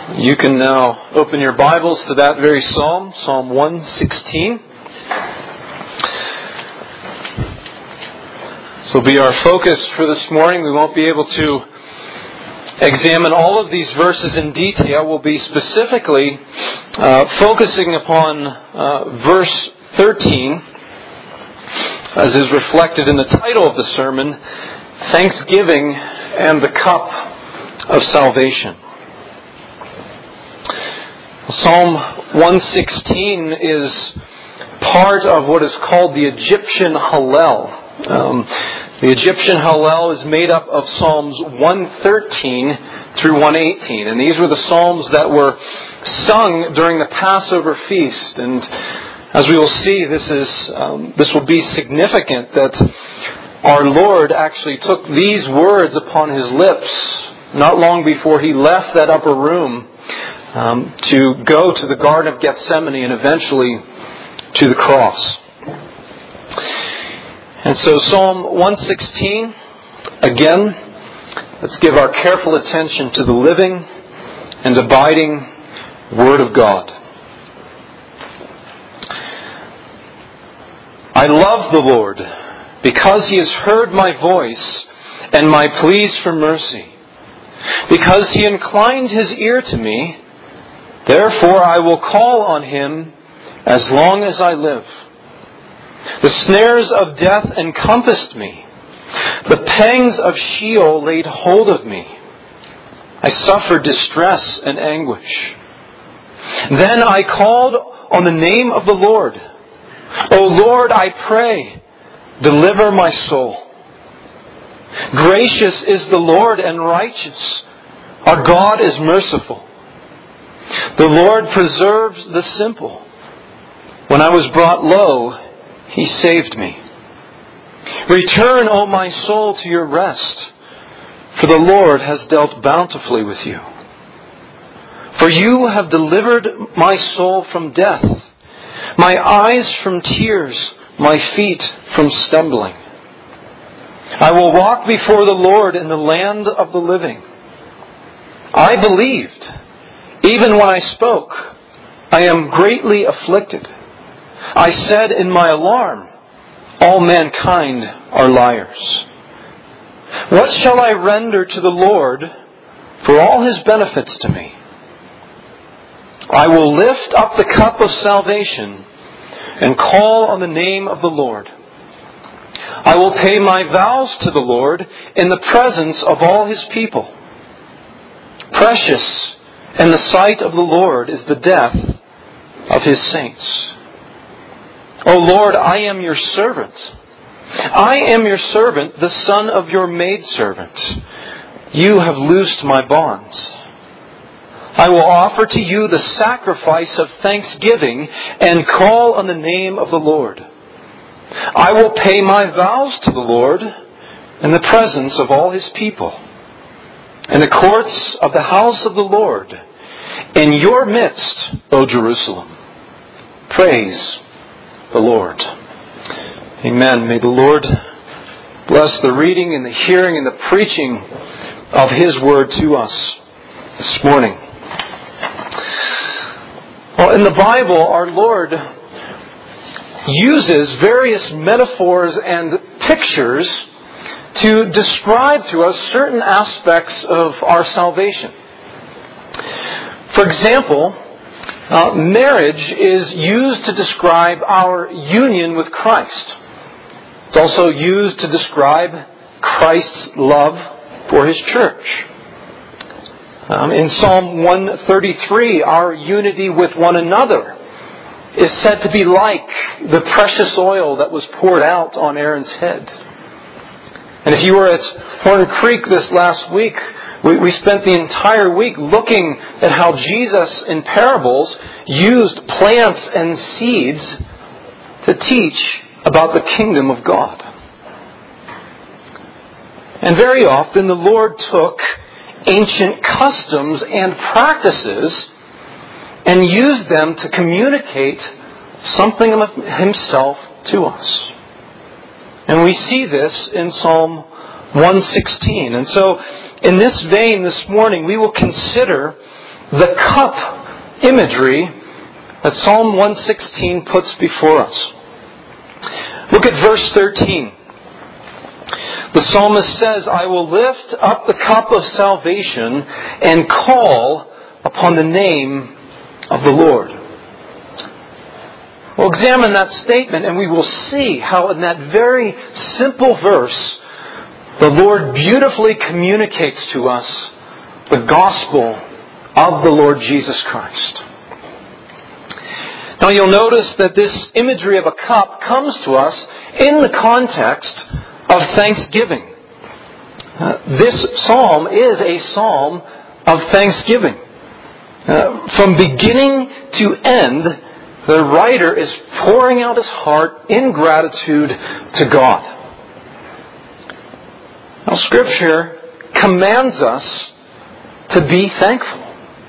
You can now open your Bibles to that very psalm, Psalm 116. This will be our focus for this morning. We won't be able to examine all of these verses in detail. We'll be specifically focusing upon verse 13, as is reflected in the title of the sermon, Thanksgiving and the Cup of Salvation. Psalm 116 is part of what is called the Egyptian Hallel. The Egyptian Hallel is made up of Psalms 113 through 118. And these were the Psalms that were sung during the Passover feast. And as we will see, this will be significant that our Lord actually took these words upon His lips not long before He left that upper room to go to the Garden of Gethsemane and eventually to the cross. And so Psalm 116, again, let's give our careful attention to the living and abiding Word of God. I love the Lord because He has heard my voice and my pleas for mercy. Because He inclined His ear to me, therefore I will call on Him as long as I live. The snares of death encompassed me. The pangs of Sheol laid hold of me. I suffered distress and anguish. Then I called on the name of the Lord. O Lord, I pray, deliver my soul. Gracious is the Lord and righteous. Our God is merciful. The Lord preserves the simple. When I was brought low, He saved me. Return, O my soul, to your rest, for the Lord has dealt bountifully with you. For you have delivered my soul from death, my eyes from tears, my feet from stumbling. I will walk before the Lord in the land of the living. I believed, even when I spoke, I am greatly afflicted. I said in my alarm, all mankind are liars. What shall I render to the Lord for all His benefits to me? I will lift up the cup of salvation and call on the name of the Lord. I will pay my vows to the Lord in the presence of all His people. Precious in the sight of the Lord is the death of His saints. O Lord, I am your servant. I am your servant, the son of your maidservant. You have loosed my bonds. I will offer to you the sacrifice of thanksgiving and call on the name of the Lord. I will pay my vows to the Lord in the presence of all His people. In the courts of the house of the Lord, in your midst, O Jerusalem. Praise the Lord. Amen. May the Lord bless the reading and the hearing and the preaching of His Word to us this morning. Well, in the Bible, our Lord uses various metaphors and pictures to describe to us certain aspects of our salvation. For example, marriage is used to describe our union with Christ. It's also used to describe Christ's love for His church. In Psalm 133, our unity with one another is said to be like the precious oil that was poured out on Aaron's head. And if you were at Horn Creek this last week, we spent the entire week looking at how Jesus in parables used plants and seeds to teach about the kingdom of God. And very often the Lord took ancient customs and practices and used them to communicate something of Himself to us. And we see this in Psalm 116. And so, in this vein this morning, we will consider the cup imagery that Psalm 116 puts before us. Look at verse 13. The psalmist says, I will lift up the cup of salvation and call upon the name of the Lord. We'll examine that statement and we will see how in that very simple verse the Lord beautifully communicates to us the gospel of the Lord Jesus Christ. Now you'll notice that this imagery of a cup comes to us in the context of thanksgiving. This psalm is a psalm of thanksgiving. From beginning to end, the writer is pouring out his heart in gratitude to God. Now Scripture commands us to be thankful.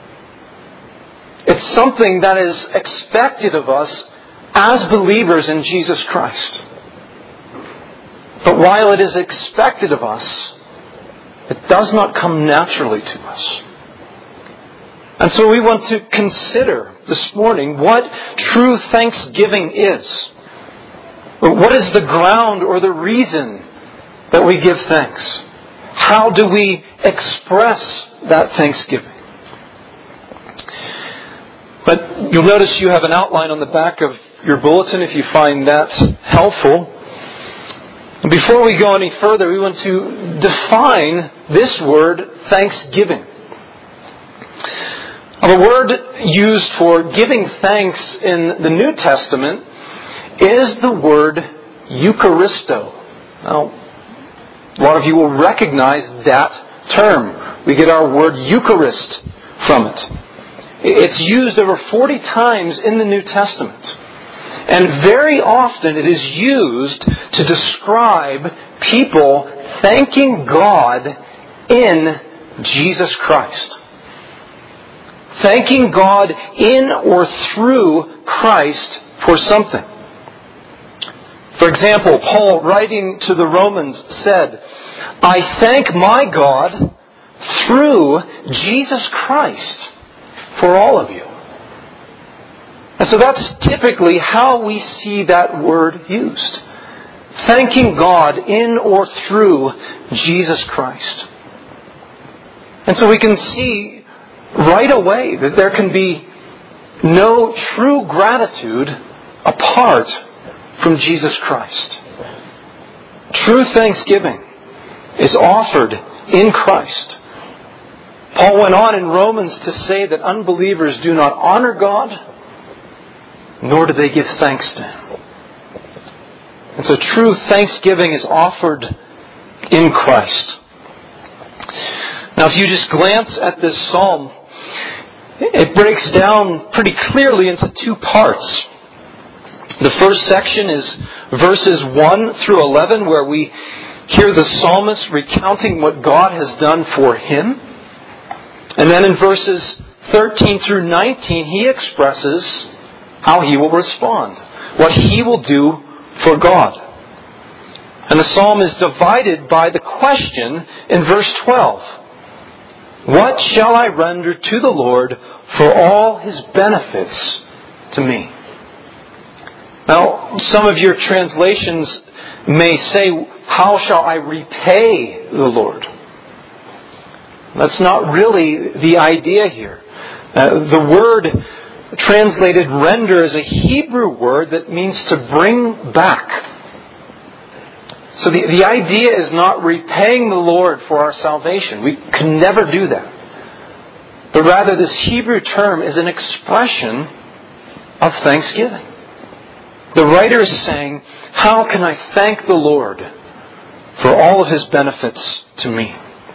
It's something that is expected of us as believers in Jesus Christ. But while it is expected of us, it does not come naturally to us. And so we want to consider this morning what true thanksgiving is. What is the ground or the reason that we give thanks? How do we express that thanksgiving? But you'll notice you have an outline on the back of your bulletin if you find that helpful. And before we go any further, we want to define this word, thanksgiving. The word used for giving thanks in the New Testament is the word Eucharisto. Now, a lot of you will recognize that term. We get our word Eucharist from it. It's used over 40 times in the New Testament. And very often it is used to describe people thanking God in Jesus Christ. Thanking God in or through Christ for something. For example, Paul, writing to the Romans, said, I thank my God through Jesus Christ for all of you. And so that's typically how we see that word used. Thanking God in or through Jesus Christ. And so we can see right away that there can be no true gratitude apart from Jesus Christ. True thanksgiving is offered in Christ. Paul went on in Romans to say that unbelievers do not honor God, nor do they give thanks to Him. And so true thanksgiving is offered in Christ. Now if you just glance at this psalm, it breaks down pretty clearly into two parts. The first section is verses 1 through 11, where we hear the psalmist recounting what God has done for him. And then in verses 13 through 19, he expresses how he will respond, what he will do for God. And the psalm is divided by the question in verse 12. What shall I render to the Lord for all His benefits to me? Now, some of your translations may say, how shall I repay the Lord? That's not really the idea here. The word translated render is a Hebrew word that means to bring back. So the idea is not repaying the Lord for our salvation. We can never do that. But rather this Hebrew term is an expression of thanksgiving. The writer is saying, how can I thank the Lord for all of His benefits to me?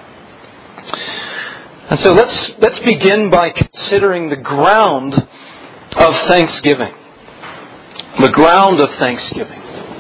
And so let's begin by considering the ground of thanksgiving. The ground of thanksgiving.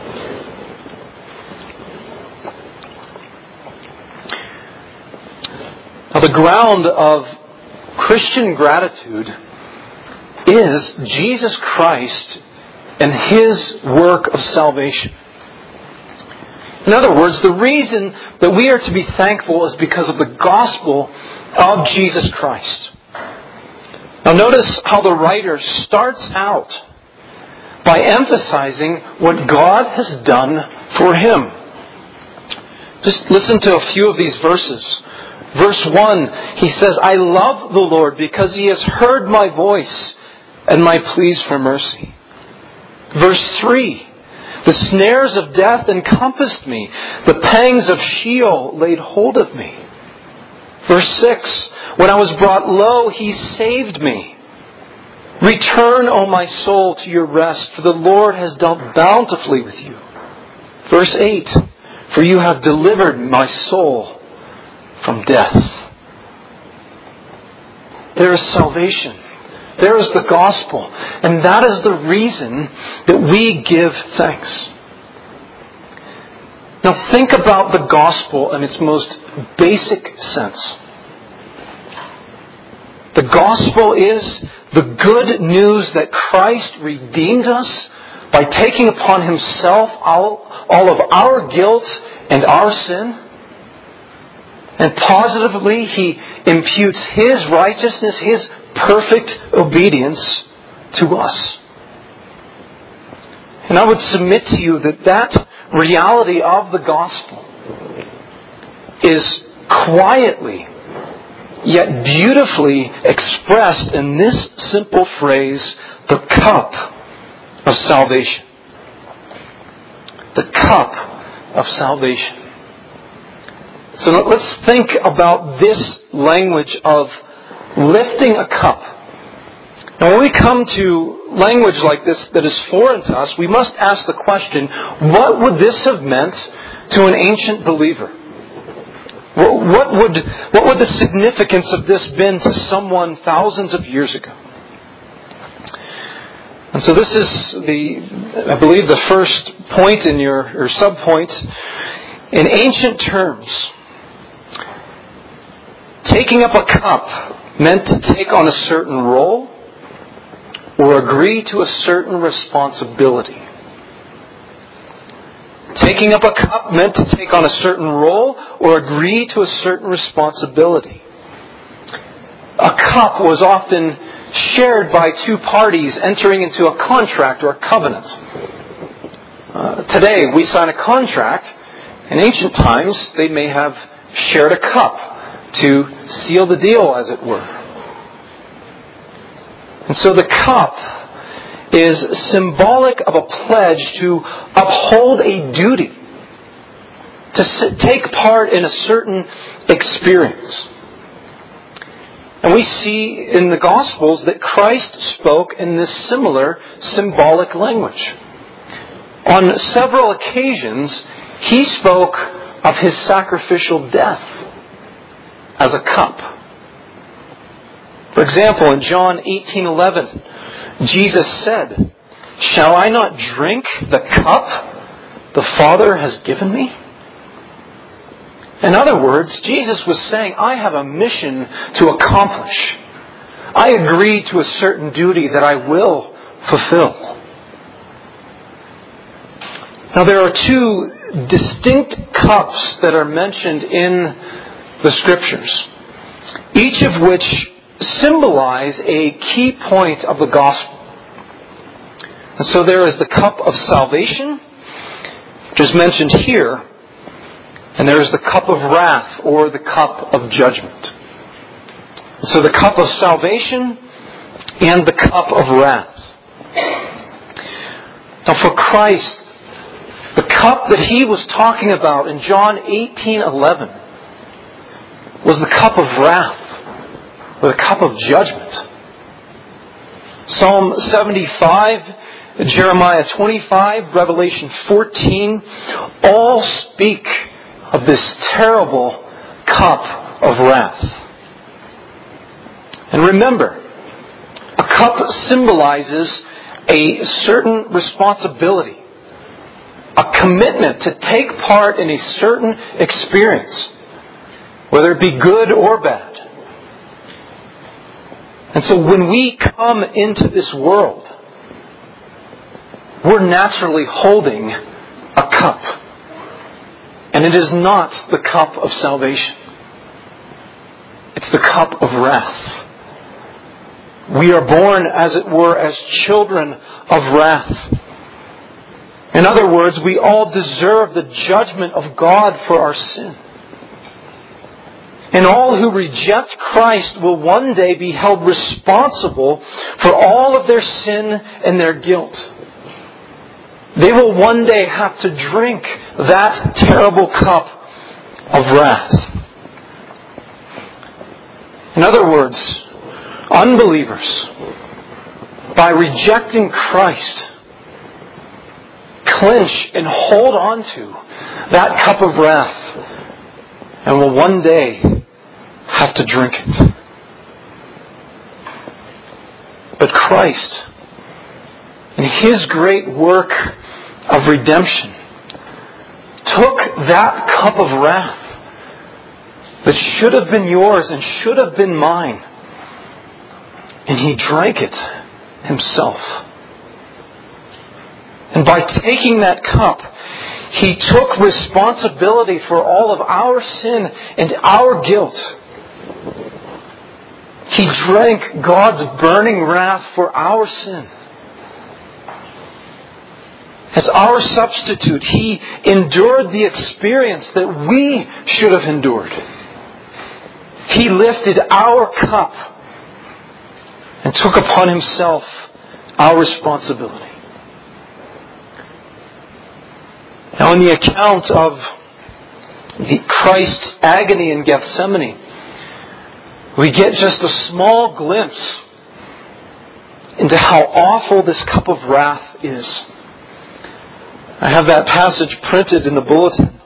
Now, the ground of Christian gratitude is Jesus Christ and His work of salvation. In other words, the reason that we are to be thankful is because of the gospel of Jesus Christ. Now notice how the writer starts out by emphasizing what God has done for him. Just listen to a few of these verses. Verse 1, he says, I love the Lord because He has heard my voice and my pleas for mercy. Verse 3, the snares of death encompassed me. The pangs of Sheol laid hold of me. Verse 6, when I was brought low, He saved me. Return, O my soul, to your rest, for the Lord has dealt bountifully with you. Verse 8, for you have delivered my soul from death. There is salvation. There is the gospel. And that is the reason that we give thanks. Now think about the gospel in its most basic sense. The gospel is the good news that Christ redeemed us by taking upon Himself all of our guilt and our sin. And positively, He imputes His righteousness, His perfect obedience to us. And I would submit to you that that reality of the gospel is quietly yet beautifully expressed in this simple phrase, the cup of salvation. The cup of salvation. So let's think about this language of lifting a cup. Now when we come to language like this that is foreign to us, we must ask the question, what would this have meant to an ancient believer? What would the significance of this been to someone thousands of years ago? And so this is I believe the first point in your sub-point. In ancient terms, taking up a cup meant to take on a certain role or agree to a certain responsibility. Taking up a cup meant to take on a certain role or agree to a certain responsibility. A cup was often shared by two parties entering into a contract or a covenant. Today, we sign a contract. In ancient times, they may have shared a cup to seal the deal, as it were. And so the cup is symbolic of a pledge to uphold a duty, to take part in a certain experience. And we see in the Gospels that Christ spoke in this similar symbolic language. On several occasions, He spoke of His sacrificial death as a cup. For example, in John 18:11, Jesus said, "Shall I not drink the cup the Father has given me?" In other words, Jesus was saying, I have a mission to accomplish. I agree to a certain duty that I will fulfill. Now there are two distinct cups that are mentioned in the Scriptures, each of which symbolize a key point of the gospel. And so there is the cup of salvation, which is mentioned here, and there is the cup of wrath, or the cup of judgment. And so the cup of salvation and the cup of wrath. Now for Christ, the cup that He was talking about in John 18:11 was the cup of wrath, or the cup of judgment. Psalm 75, Jeremiah 25, Revelation 14, all speak of this terrible cup of wrath. And remember, a cup symbolizes a certain responsibility, a commitment to take part in a certain experience, whether it be good or bad. And so when we come into this world, we're naturally holding a cup. And it is not the cup of salvation. It's the cup of wrath. We are born, as it were, as children of wrath. In other words, we all deserve the judgment of God for our sin. And all who reject Christ will one day be held responsible for all of their sin and their guilt. They will one day have to drink that terrible cup of wrath. In other words, unbelievers, by rejecting Christ, clinch and hold on to that cup of wrath and will one day have to drink it. But Christ, in His great work of redemption, took that cup of wrath that should have been yours and should have been mine, and He drank it Himself. And by taking that cup, He took responsibility for all of our sin and our guilt. He drank God's burning wrath for our sin. As our substitute, He endured the experience that we should have endured. He lifted our cup and took upon Himself our responsibility. Now, in the account of Christ's agony in Gethsemane, we get just a small glimpse into how awful this cup of wrath is. I have that passage printed in the bulletin.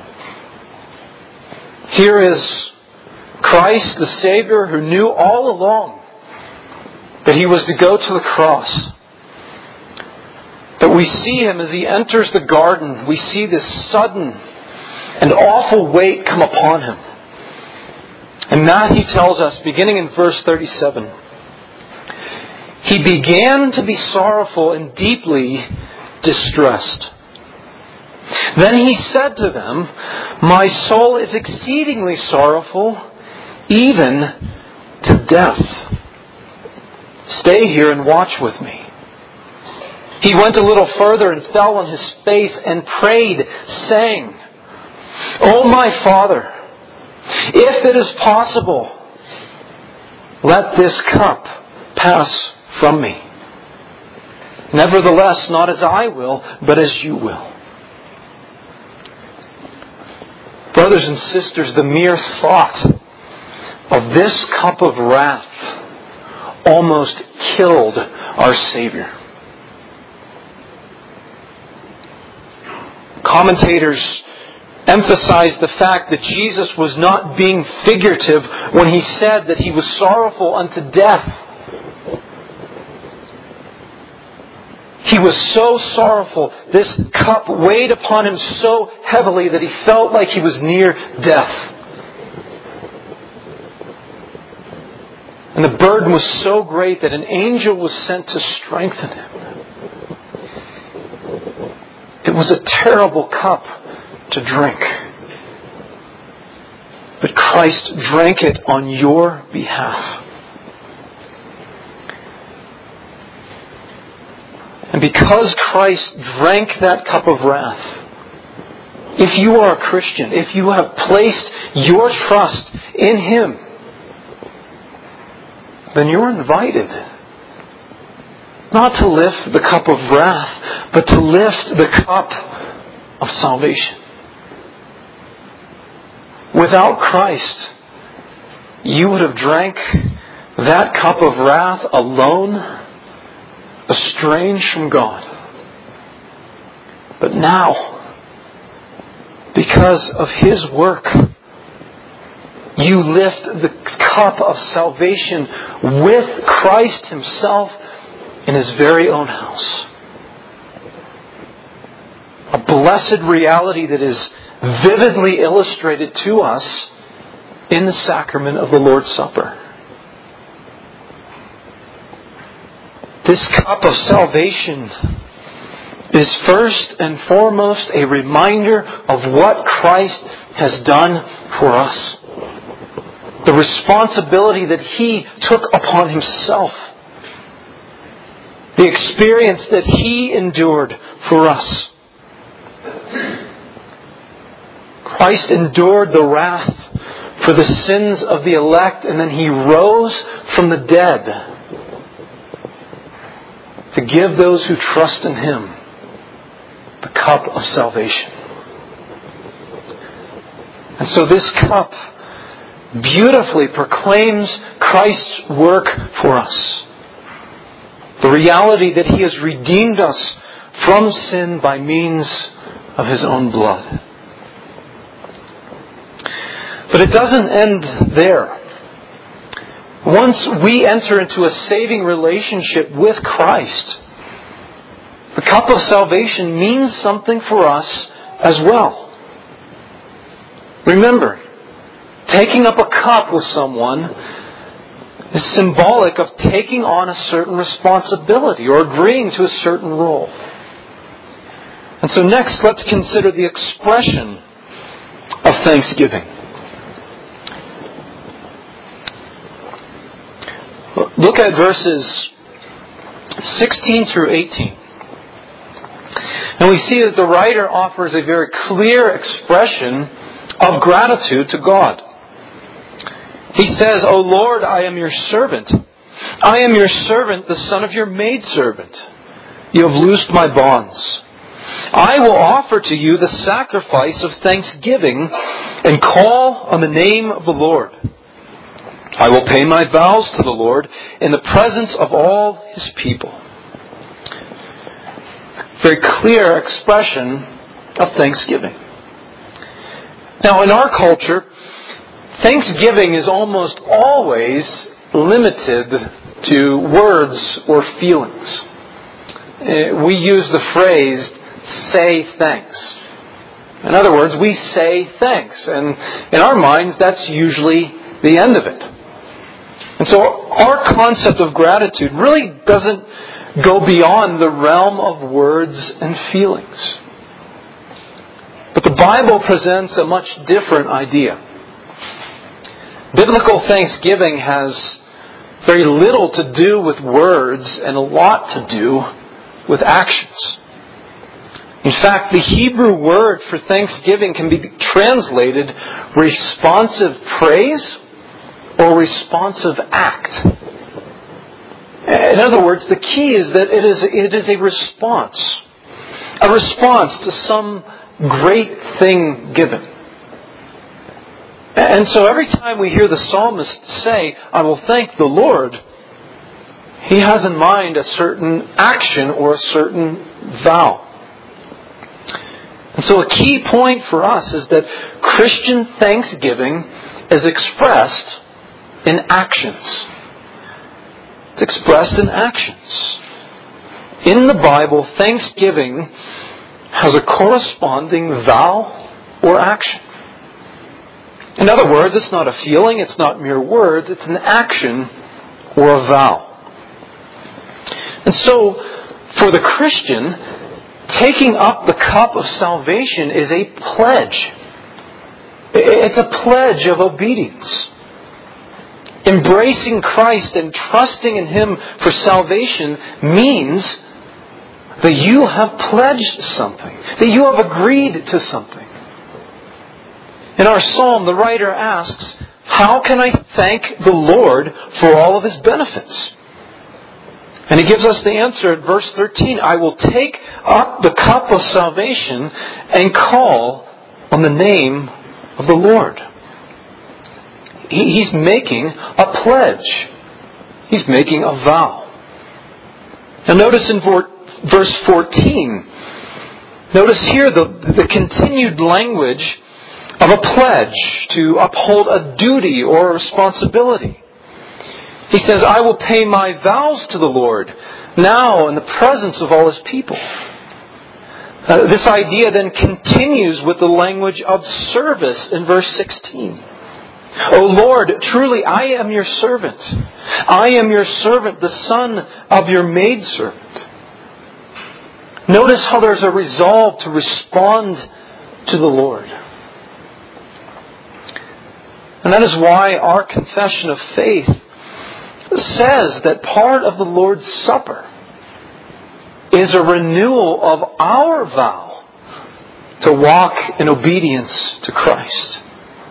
Here is Christ, the Savior, who knew all along that He was to go to the cross. But we see Him as He enters the garden. We see this sudden and awful weight come upon Him. And that He tells us, beginning in verse 37, He began to be sorrowful and deeply distressed. Then He said to them, "My soul is exceedingly sorrowful, even to death. Stay here and watch with me." He went a little further and fell on His face and prayed, saying, "O my Father, if it is possible, let this cup pass from me. Nevertheless, not as I will, but as You will." Brothers and sisters, the mere thought of this cup of wrath almost killed our Savior. Commentators emphasize the fact that Jesus was not being figurative when He said that He was sorrowful unto death. He was so sorrowful, this cup weighed upon Him so heavily that He felt like He was near death. And the burden was so great that an angel was sent to strengthen Him. It was a terrible cup to drink. But Christ drank it on your behalf. And because Christ drank that cup of wrath, if you are a Christian, if you have placed your trust in Him, then you're invited not to lift the cup of wrath, but to lift the cup of salvation. Without Christ, you would have drank that cup of wrath alone, estranged from God. But now, because of His work, you lift the cup of salvation with Christ Himself in His very own house. A blessed reality that is vividly illustrated to us in the sacrament of the Lord's Supper. This cup of salvation is first and foremost a reminder of what Christ has done for us. the responsibility that He took upon Himself, the experience that He endured for us. Christ endured the wrath for the sins of the elect, and then He rose from the dead to give those who trust in Him the cup of salvation. And so this cup beautifully proclaims Christ's work for us. The reality that He has redeemed us from sin by means of His own blood. But it doesn't end there. Once we enter into a saving relationship with Christ, the cup of salvation means something for us as well. Remember, taking up a cup with someone is symbolic of taking on a certain responsibility or agreeing to a certain role. And so next, let's consider the expression of thanksgiving. Look at verses 16 through 18. And we see that the writer offers a very clear expression of gratitude to God. He says, "O Lord, I am your servant. I am your servant, the son of your maidservant. You have loosed my bonds. I will offer to you the sacrifice of thanksgiving and call on the name of the Lord. I will pay my vows to the Lord in the presence of all His people." Very clear expression of thanksgiving. Now, in our culture, thanksgiving is almost always limited to words or feelings. We use the phrase, "say thanks." In other words, we say thanks. And in our minds, that's usually the end of it. And so our concept of gratitude really doesn't go beyond the realm of words and feelings. But the Bible presents a much different idea. Biblical thanksgiving has very little to do with words and a lot to do with actions. In fact, the Hebrew word for thanksgiving can be translated responsive praise or responsive act. In other words, the key is that it is a response to some great thing given. And so every time we hear the psalmist say, "I will thank the Lord," he has in mind a certain action or a certain vow. And so a key point for us is that Christian thanksgiving is expressed in actions. It's expressed in actions. In the Bible, thanksgiving has a corresponding vow or action. In other words, it's not a feeling, it's not mere words, it's an action or a vow. And so, for the Christian, taking up the cup of salvation is a pledge. It's a pledge of obedience. Embracing Christ and trusting in Him for salvation means that you have pledged something, that you have agreed to something. In our psalm, the writer asks, "How can I thank the Lord for all of His benefits?" And he gives us the answer at verse 13. "I will take up the cup of salvation and call on the name of the Lord." He's making a pledge. He's making a vow. Now notice in verse 14, notice here the continued language of a pledge to uphold a duty or a responsibility. He says, "I will pay my vows to the Lord now in the presence of all His people." This idea then continues with the language of service in verse 16. "O Lord, truly I am your servant. I am your servant, the son of your maidservant." Notice how there's a resolve to respond to the Lord. And that is why our confession of faith says that part of the Lord's Supper is a renewal of our vow to walk in obedience to Christ.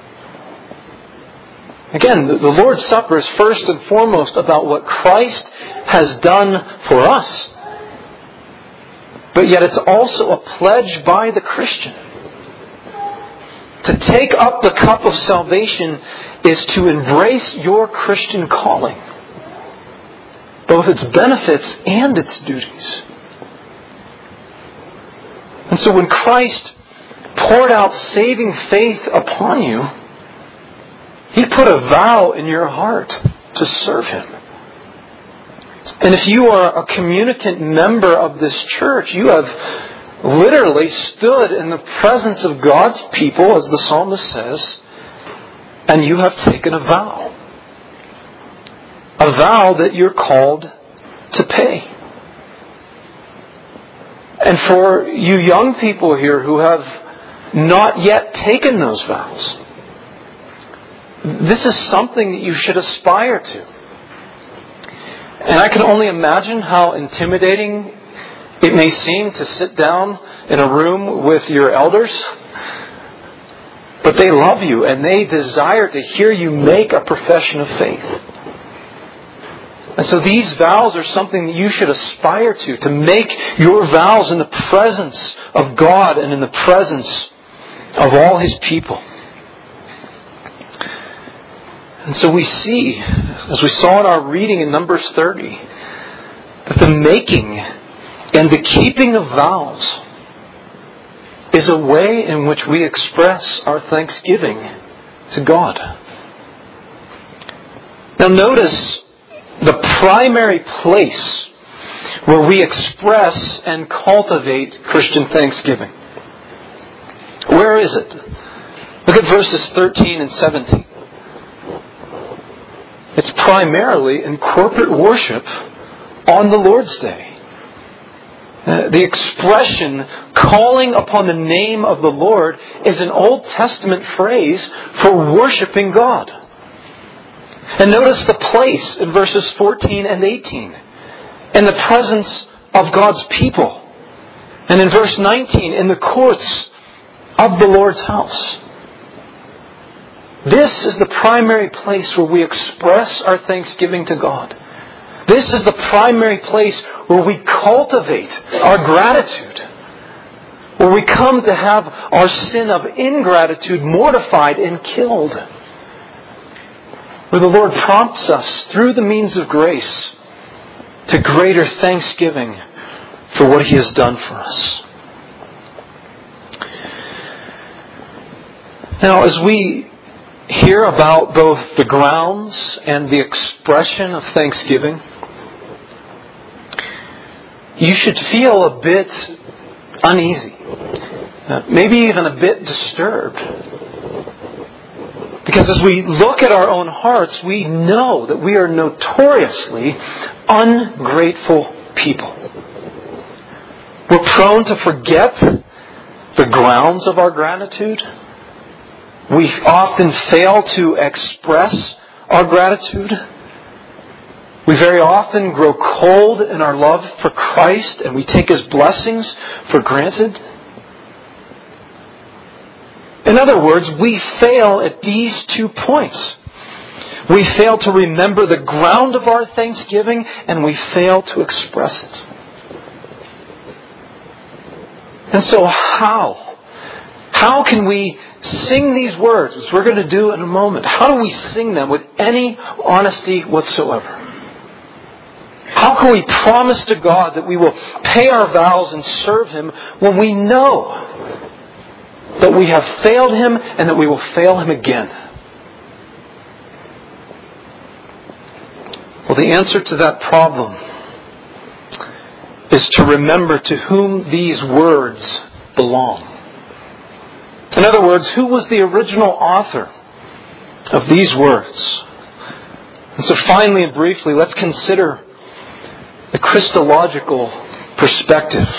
Again, the Lord's Supper is first and foremost about what Christ has done for us. But yet it's also a pledge by the Christian. To take up the cup of salvation is to embrace your Christian calling, both its benefits and its duties. And so when Christ poured out saving faith upon you, He put a vow in your heart to serve Him. And if you are a communicant member of this church, you have literally stood in the presence of God's people, as the psalmist says, and you have taken a vow. A vow that you're called to pay. And for you young people here who have not yet taken those vows, this is something that you should aspire to. And I can only imagine how intimidating it may seem to sit down in a room with your elders. But they love you and they desire to hear you make a profession of faith. And so these vows are something that you should aspire to make your vows in the presence of God and in the presence of all His people. And so we see, as we saw in our reading in Numbers 30, that the making and the keeping of vows is a way in which we express our thanksgiving to God. Now notice the primary place where we express and cultivate Christian thanksgiving. Where is it? Look at verses 13 and 17. It's primarily in corporate worship on the Lord's Day. The expression, calling upon the name of the Lord, is an Old Testament phrase for worshiping God. And notice the place in verses 14 and 18. In the presence of God's people. And in verse 19, in the courts of the Lord's house. This is the primary place where we express our thanksgiving to God. This is the primary place where we cultivate our gratitude. Where we come to have our sin of ingratitude mortified and killed. Where the Lord prompts us through the means of grace to greater thanksgiving for what He has done for us. Now, as we hear about both the grounds and the expression of thanksgiving, you should feel a bit uneasy, maybe even a bit disturbed. Because as we look at our own hearts, we know that we are notoriously ungrateful people. We're prone to forget the grounds of our gratitude. We often fail to express our gratitude. We very often grow cold in our love for Christ and we take His blessings for granted. In other words, we fail at these 2 points. We fail to remember the ground of our thanksgiving and we fail to express it. And so how can we sing these words, as we're going to do in a moment? How do we sing them with any honesty whatsoever? How can we promise to God that we will pay our vows and serve Him when we know that we have failed Him and that we will fail Him again? Well, the answer to that problem is to remember to whom these words belong. In other words, who was the original author of these words? And so finally and briefly, let's consider the Christological perspective.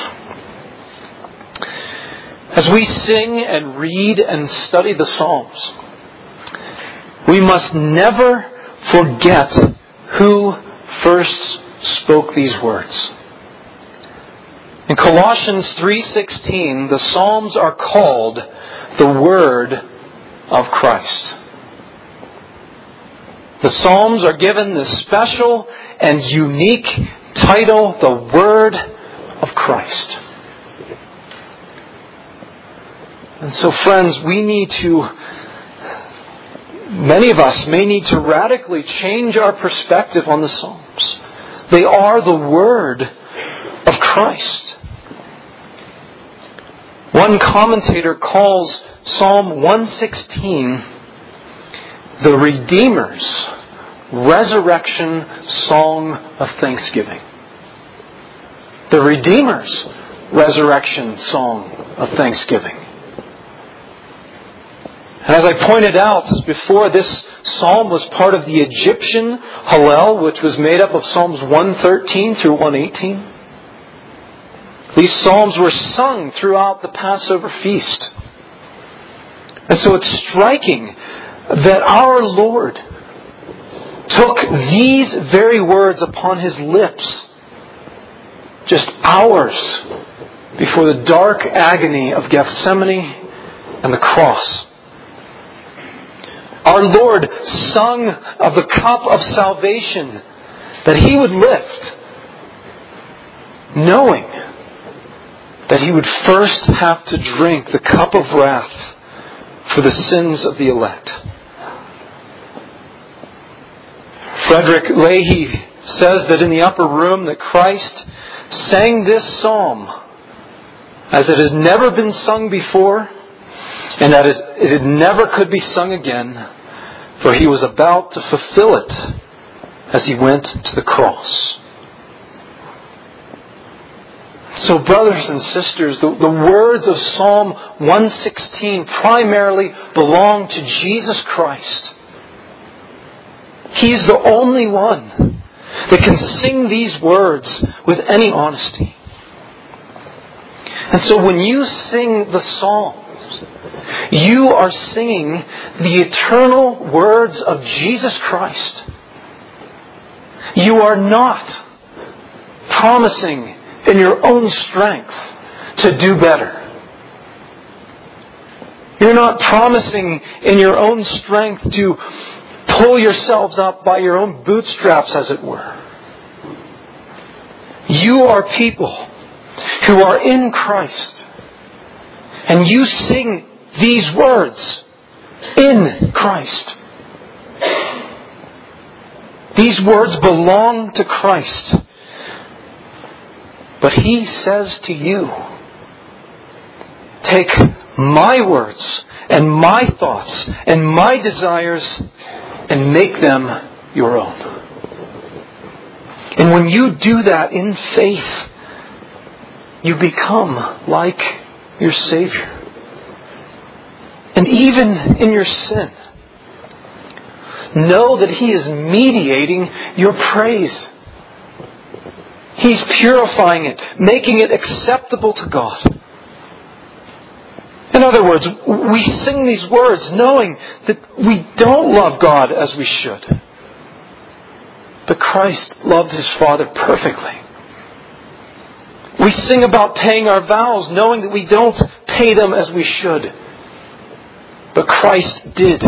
As we sing and read and study the Psalms, we must never forget who first spoke these words. In Colossians 3:16, the Psalms are called the Word of Christ. The Psalms are given this special and unique title, the Word of Christ. And so, friends, many of us may need to radically change our perspective on the Psalms. They are the Word of Christ. One commentator calls Psalm 116 the Redeemer's resurrection song of thanksgiving. The Redeemer's resurrection song of thanksgiving. And as I pointed out before, this psalm was part of the Egyptian Hallel, which was made up of Psalms 113 through 118. These psalms were sung throughout the Passover feast. And so it's striking that our Lord took these very words upon His lips just hours before the dark agony of Gethsemane and the cross. Our Lord sung of the cup of salvation that He would lift, knowing that He would first have to drink the cup of wrath for the sins of the elect. Frederick Leahy says that in the upper room that Christ sang this psalm as it has never been sung before, and that it never could be sung again, for He was about to fulfill it as He went to the cross. So, brothers and sisters, the words of Psalm 116 primarily belong to Jesus Christ. He's the only one that can sing these words with any honesty. And so when you sing the Psalms, you are singing the eternal words of Jesus Christ. You are not promising in your own strength to do better. You're not promising in your own strength to pull yourselves up by your own bootstraps, as it were. You are people who are in Christ. And you sing these words in Christ. These words belong to Christ. But He says to you, take my words and my thoughts and my desires and make them your own. And when you do that in faith, you become like your Savior. And even in your sin, know that He is mediating your praise. He's purifying it, making it acceptable to God. In other words, we sing these words knowing that we don't love God as we should. But Christ loved His Father perfectly. We sing about paying our vows knowing that we don't pay them as we should. But Christ did.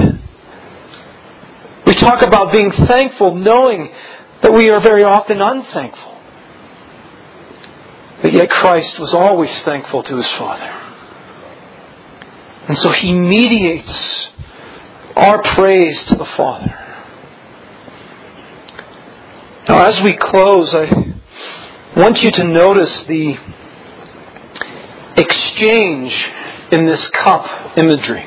We talk about being thankful knowing that we are very often unthankful. But yet Christ was always thankful to His Father. And so He mediates our praise to the Father. Now, as we close, I want you to notice the exchange in this cup imagery.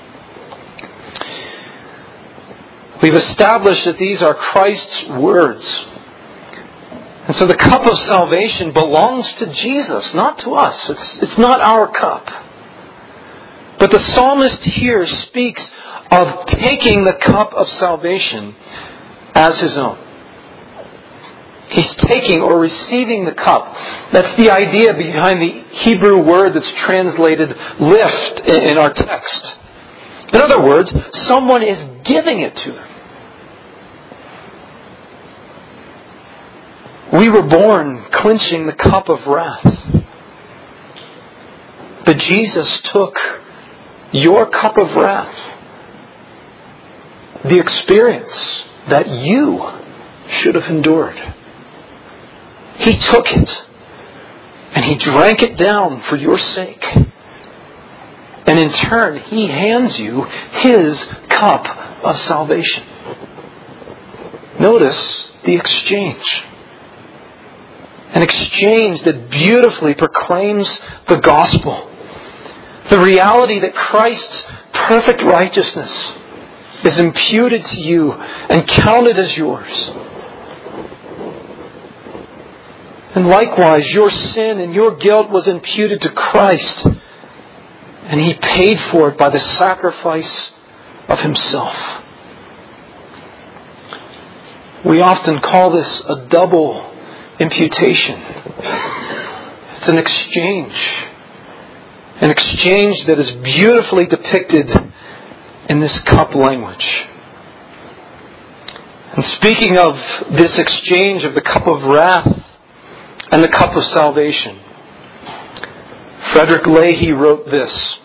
We've established that these are Christ's words. And so the cup of salvation belongs to Jesus, not to us. It's not our cup. But the psalmist here speaks of taking the cup of salvation as his own. He's taking or receiving the cup. That's the idea behind the Hebrew word that's translated lift in our text. In other words, someone is giving it to them. We were born clinching the cup of wrath. But Jesus took your cup of wrath, the experience that you should have endured. He took it and He drank it down for your sake. And in turn, He hands you His cup of salvation. Notice the exchange. An exchange that beautifully proclaims the gospel. The reality that Christ's perfect righteousness is imputed to you and counted as yours. And likewise, your sin and your guilt was imputed to Christ, and He paid for it by the sacrifice of Himself. We often call this a double imputation. It's an exchange. An exchange that is beautifully depicted in this cup language. And speaking of this exchange of the cup of wrath and the cup of salvation, Frederick Leahy wrote this.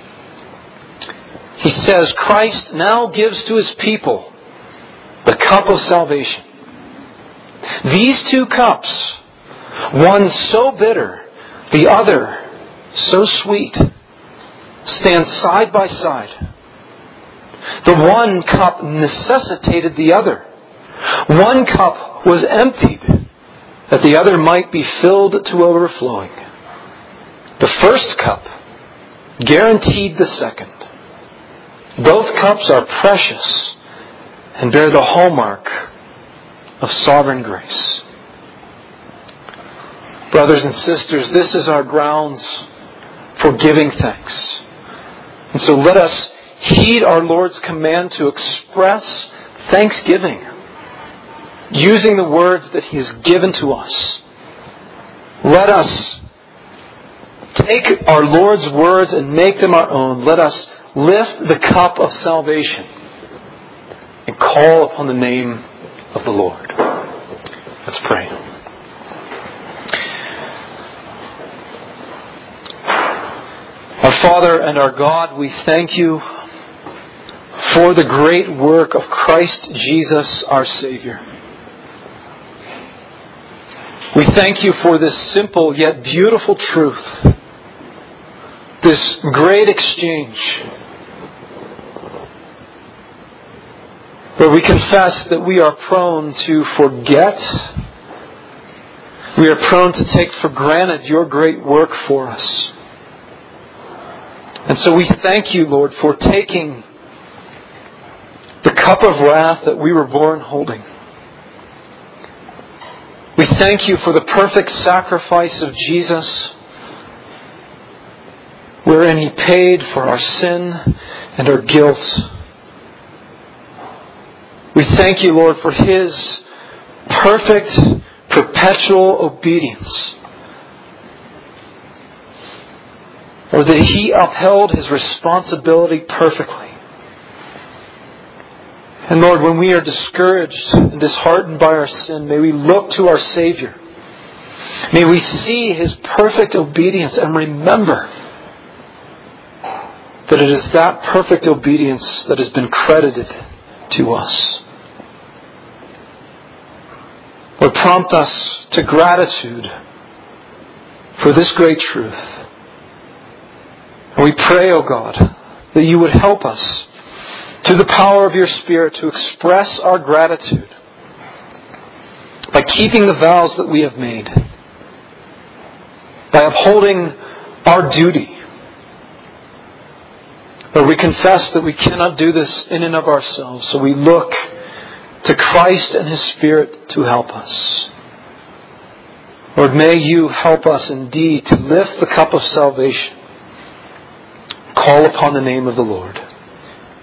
He says, Christ now gives to His people the cup of salvation. These two cups, one so bitter, the other so sweet, stand side by side. The one cup necessitated the other. One cup was emptied that the other might be filled to overflowing. The first cup guaranteed the second. Both cups are precious and bear the hallmark of sovereign grace. Brothers and sisters, this is our grounds for giving thanks. And so let us heed our Lord's command to express thanksgiving using the words that He has given to us. Let us take our Lord's words and make them our own. Let us lift the cup of salvation and call upon the name of the Lord. Let's pray. Our Father and our God, we thank You for the great work of Christ Jesus, our Savior. We thank You for this simple yet beautiful truth, this great exchange, where we confess that we are prone to forget, we are prone to take for granted Your great work for us. And so we thank You, Lord, for taking the cup of wrath that we were born holding. We thank You for the perfect sacrifice of Jesus, wherein He paid for our sin and our guilt. We thank You, Lord, for His perfect, perpetual obedience. Or that He upheld His responsibility perfectly. And Lord, when we are discouraged and disheartened by our sin, may we look to our Savior. May we see His perfect obedience and remember that it is that perfect obedience that has been credited to us. Lord, prompt us to gratitude for this great truth. And we pray, O God, that You would help us through the power of Your Spirit to express our gratitude by keeping the vows that we have made, by upholding our duty. Lord, we confess that we cannot do this in and of ourselves, so we look to Christ and His Spirit to help us. Lord, may You help us indeed to lift the cup of salvation. Call upon the name of the Lord.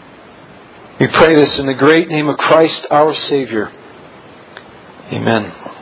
We pray this in the great name of Christ our Savior. Amen.